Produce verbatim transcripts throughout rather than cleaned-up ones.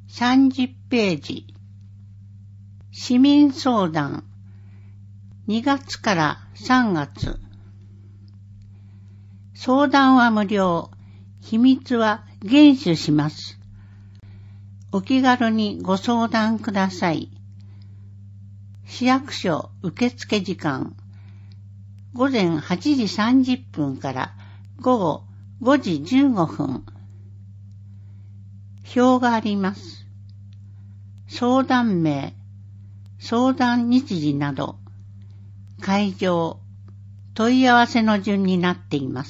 さんじゅっページ。市民相談。にがつからさんがつ。相談は無料。秘密は厳守します。お気軽にご相談ください。市役所受付時間。ごぜんはちじさんじゅっぷんからごごごじじゅうごふん。表があります。相談名、相談日時など、会場、問い合わせの順になっています。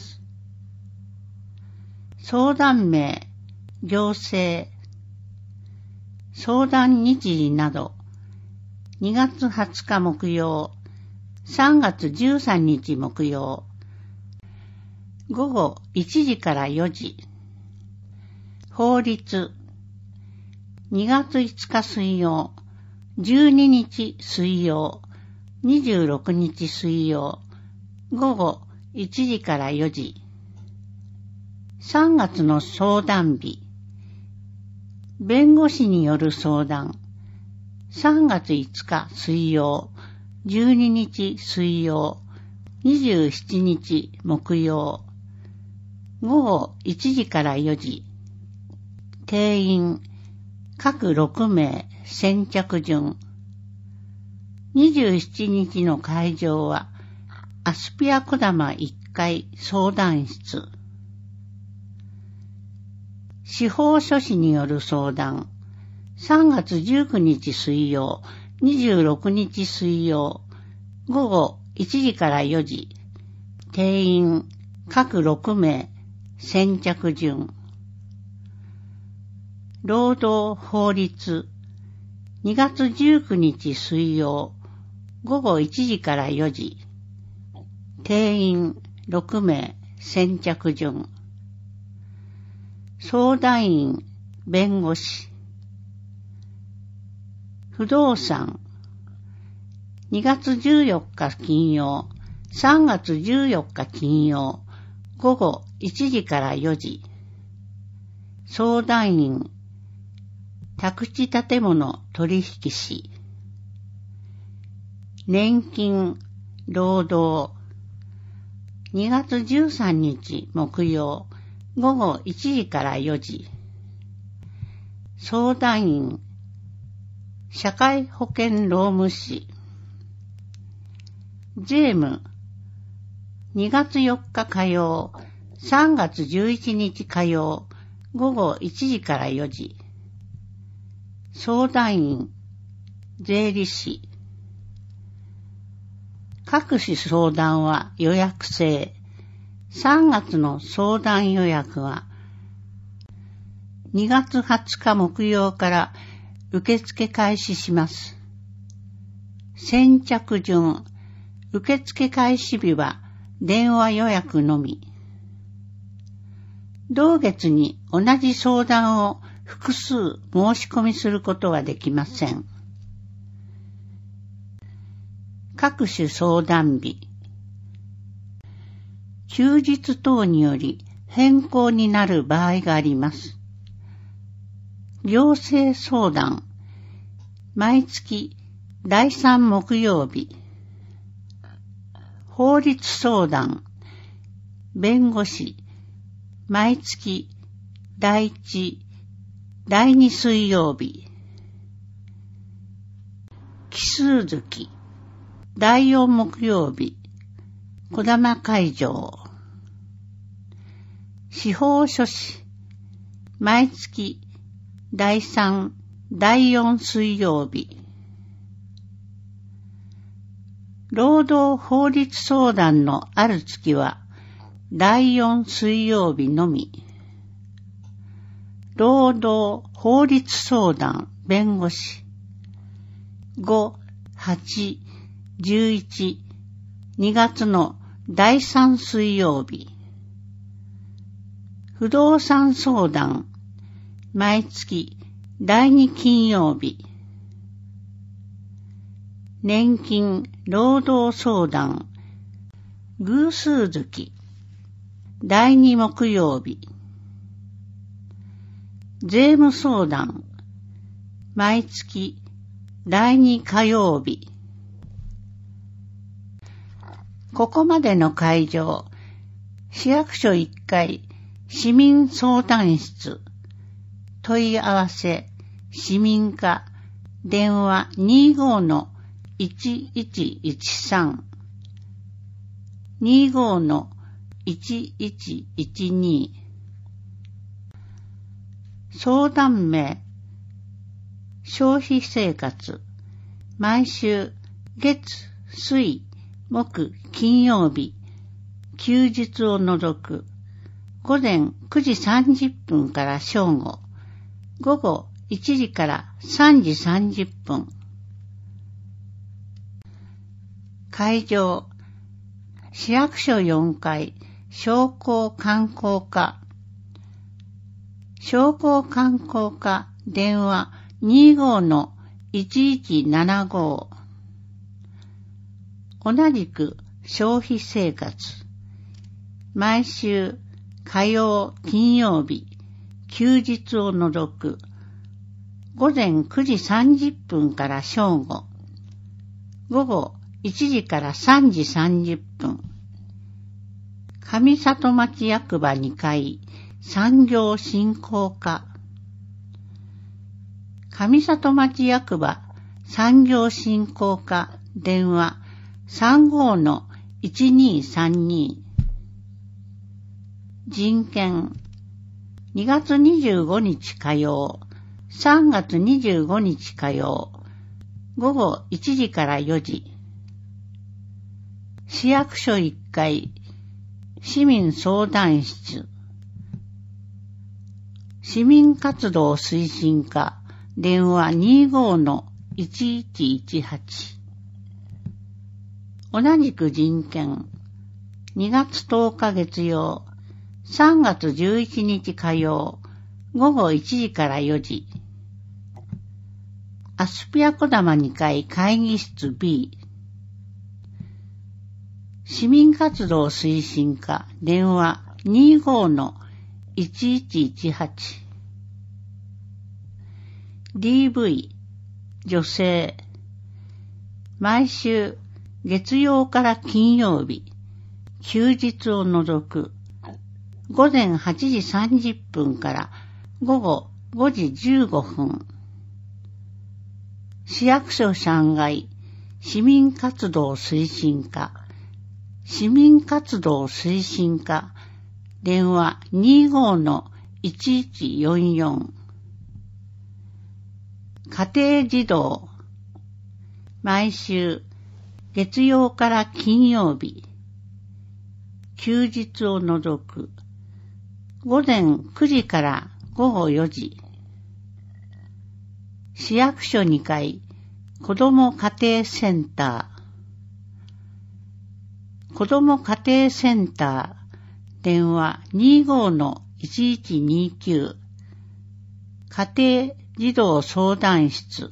相談名、行政、相談日時など、にがつはつか木曜、さんがつじゅうさんにち木曜、ごごいちじからよじ、法律、にがついつか水曜、じゅうににち水曜、にじゅうろくにち水曜、ごごいちじからよじ、さんがつの相談日、弁護士による相談、さんがついつか水曜、じゅうににち水曜、にじゅうしちにち木曜、ごごいちじからよじ、定員、各ろくめい、先着順。にじゅうしちにちの会場は、アスピア小玉いっかい相談室。司法書士による相談、さんがつじゅうくにち水曜、にじゅうろくにち水曜、ごごいちじからよじ、定員、各ろくめい、先着順。労働法律、にがつじゅうくにち水曜、ごごいちじからよじ、定員ろくめい、先着順。相談員、弁護士。不動産、にがつじゅうよっか金曜、さんがつじゅうよっか金曜、ごごいちじからよじ。相談員、宅地建物取引士。年金、労働。にがつじゅうさんにち木曜、ごごいちじからよじ。相談員、社会保険労務士。税務、にがつよっか火曜、さんがつじゅういちにち火曜、ごごいちじからよじ。相談員、税理士。各種相談は予約制。さんがつの相談予約は、にがつはつか木曜から受付開始します。先着順、受付開始日は電話予約のみ。同月に同じ相談を複数申し込みすることはできません。各種相談日。休日等により変更になる場合があります。行政相談。毎月だいさん木曜日。法律相談。弁護士。毎月だいいち、だいに水曜日。奇数月。だいよん木曜日。小玉会場。司法書士。毎月だいさん、だいよん水曜日。労働法律相談のある月はだいよん水曜日のみ。労働法律相談弁護士。ご、はち、じゅういち、にがつのだいさん水曜日。不動産相談、毎月だいに金曜日。年金労働相談、偶数月、だいに木曜日。税務相談、 毎月だいに火曜日。ここまでの会場、市役所いっかい市民相談室、問い合わせ、市民課、電話 にじゅうごのいちいちいちさん、にじゅうごのいちいちいちに、相談名、消費生活、毎週月、水、木、金曜日、休日を除く、午前くじさんじゅっぷんから正午、午後いちじからさんじさんじゅっぷん。会場、市役所よんかい、商工観光課。商工観光課、電話にじゅうごのいちいちななご。同じく消費生活。毎週火曜、金曜日、休日を除く、午前くじさんじゅっぷんから正午、午後いちじからさんじさんじゅっぷん。上里町役場にかい、産業振興課。上里町役場産業振興課、電話さんじゅうごのいちにさんに。人権、にがつにじゅうごにち火曜、さんがつにじゅうごにち火曜、午後いちじからよじ。市役所いっかい、市民相談室。市民活動推進課、電話にじゅうごのいちいちいちはち。同じく人権、にがつとおか月曜、さんがつじゅういちにち火曜、午後いちじからよじ。アスピア小玉にかい会議室 B。市民活動推進課、電話にじゅうごのいちいちいちはち。ディーブイ、女性。毎週月曜から金曜日、休日を除く、午前はちじさんじゅっぷんから午後ごじじゅうごふん。市役所さんがい市民活動推進課、市民活動推進課、電話にじゅうごのいちいちよんよん。家庭児童。毎週月曜から金曜日、休日を除く、午前くじから午後よじ。市役所にかい、子ども家庭センター。子ども家庭センター、電話にじゅうごのいちいちにきゅう。家庭児童相談室。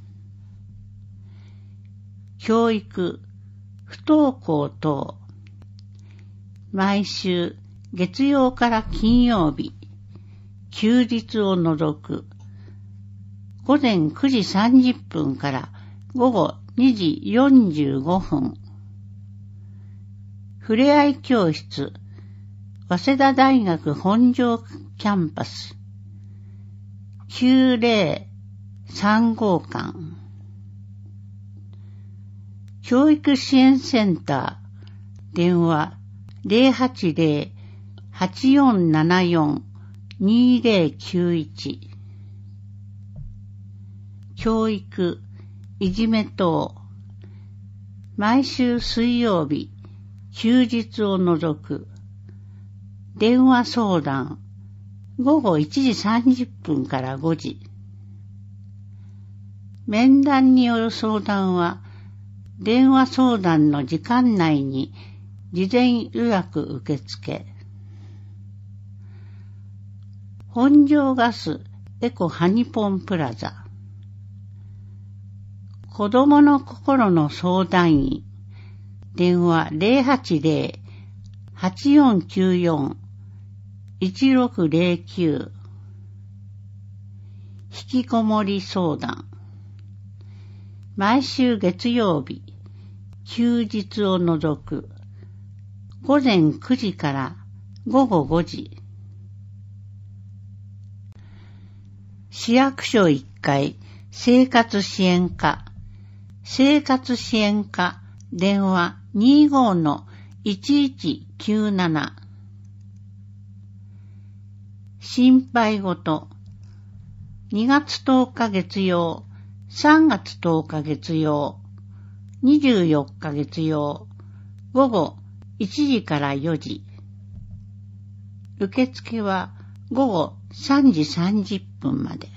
教育、不登校等。毎週月曜から金曜日、休日を除く、午前くじさんじゅっぷんから午後にじよんじゅうごふん。ふれあい教室、早稲田大学本庄キャンパス、きゅうぜろさんごかん。教育支援センター、電話ゼロはちゼロ はちよんななよん にゼロきゅういち。教育、いじめ等。毎週水曜日、休日を除く。電話相談、午後いちじさんじゅっぷんからごじ。面談による相談は、電話相談の時間内に事前予約受付。本庄ガスエコハニポンプラザ。子どもの心の相談員。電話ゼロはちゼロ はちよんきゅうよん いちろくゼロきゅう。 引きこもり相談。毎週月曜日、休日を除く、午前くじから午後ごじ。市役所いっかい、生活支援課、生活支援課、電話 にじゅうごのいちいちきゅうなな。心配事。にがつとおか月曜、さんがつとおか月曜、にじゅうよっか月曜、午後いちじからよじ。受付は午後さんじさんじゅっぷんまで。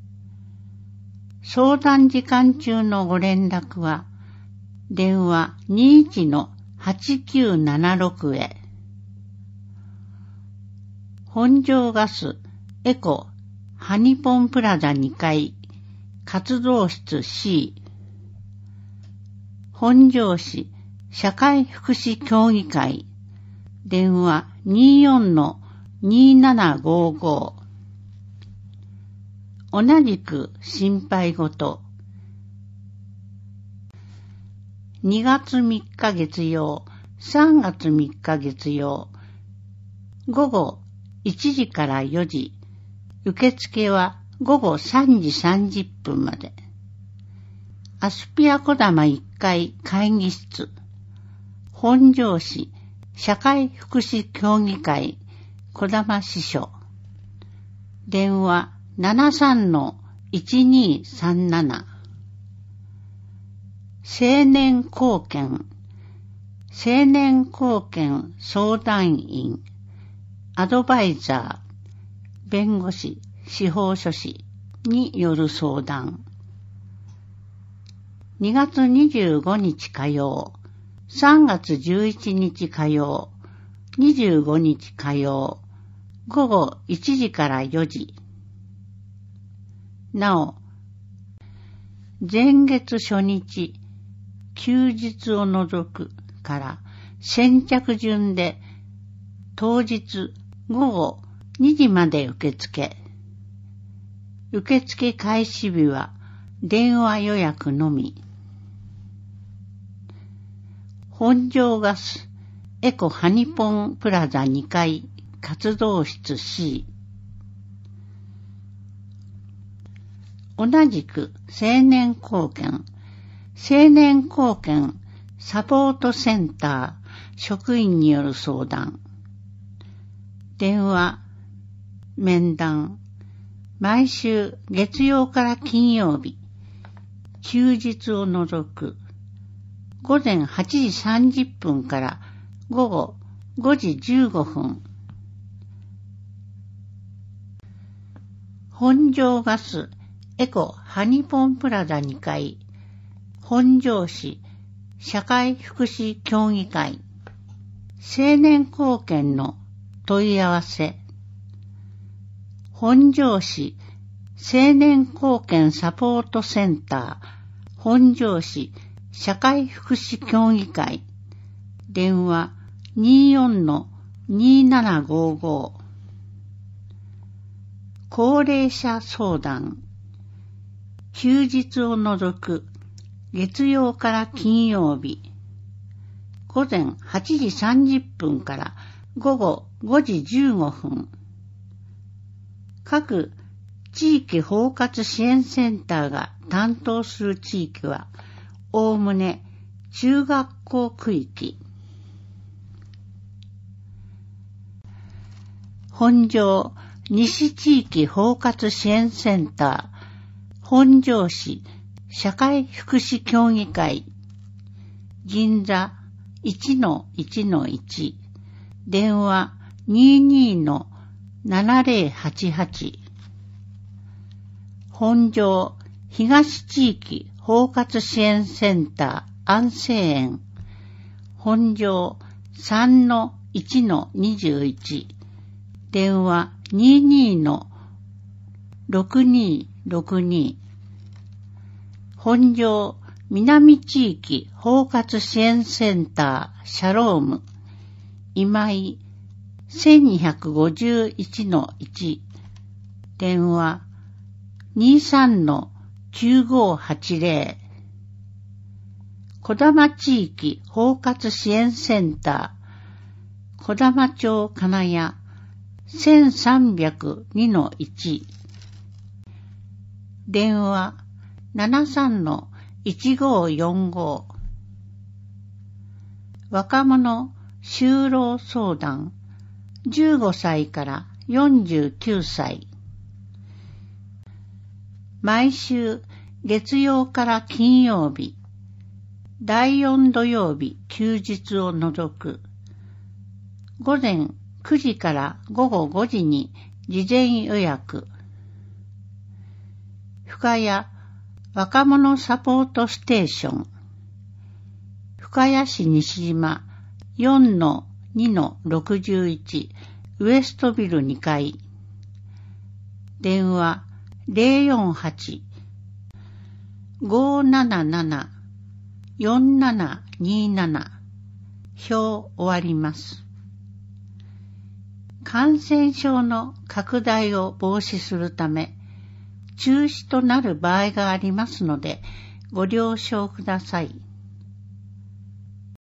相談時間中のご連絡は、電話 にじゅういちのはちきゅうななろく へ。本庄ガスエコハニポンプラザにかい活動室 C。本庄市社会福祉協議会電話 にじゅうよんのにーななごーごー。同じく心配事。にがつみっか月曜、さんがつみっか月曜、午後いちじからよじ、受付は午後さんじさんじゅっぷんまで。アスピア小玉いっかい会議室、本庄市社会福祉協議会小玉支所、電話 ななさんのいちにさんなな。青年貢献、青年貢献相談員、アドバイザー、弁護士、司法書士による相談。にがつにじゅうごにち火曜、さんがつじゅういちにち火曜、にじゅうごにち火曜、午後いちじからよじ。なお、前月初日、休日を除くから先着順で当日午後にじまで受付。受付開始日は電話予約のみ。本庄ガスエコハニポンプラザにかい活動室 C。同じく青年貢献、青年貢献サポートセンター職員による相談。電話、面談、毎週月曜から金曜日、休日を除く、午前はちじさんじゅっぷんから午後ごじじゅうごふん。本庄ガスエコハニポンプラザにかい、本庄市社会福祉協議会、青年貢献の問い合わせ。本庄市青年貢献サポートセンター、本庄市社会福祉協議会、電話 にじゅうよんのにーななごーごー。高齢者相談。休日を除く月曜から金曜日、午前はちじさんじゅっぷんから午後ごじじゅうごふん。各地域包括支援センターが担当する地域は、おおむね中学校区域。本庄西地域包括支援センター、本庄市社会福祉協議会、銀座 いちのいちのいち、電話 にじゅうにのななぜろはちはち。本庄東地域包括支援センター安政園、本庄 さんのいちのにじゅういち、電話 にじゅうにのろくにろくに。本庄南地域包括支援センターシャローム、今井 せんにひゃくごじゅういちのいち、電話にさんのきゅうごはちゼロ。小玉地域包括支援センター、小玉町金谷せんさんびゃくにのいち。電話ななさんのいちごよんご。若者就労相談じゅうごさいからよんじゅうきゅうさい。毎週月曜から金曜日、だいよん土曜日休日を除く。午前くじから午後ごじに事前予約。深谷若者サポートステーション。深谷市西島 よんのにのろくじゅういち ウエストビルにかい。電話ゼロよんはち ごーなななな よんななになな。表終わります。感染症の拡大を防止するため、中止となる場合がありますので、ご了承ください。